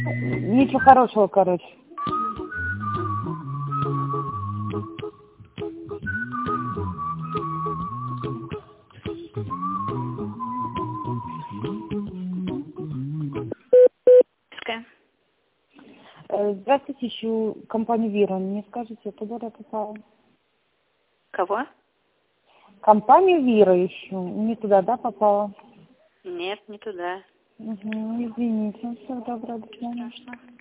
Ничего хорошего, короче. Пускай. Здравствуйте, ищу компанию Вира. Не скажите, куда я попала? Кого? Компанию Вира ищу. Не туда, да, попала? Нет, не туда. Угу, извините. Всего доброго, до Ничего свидания. страшного.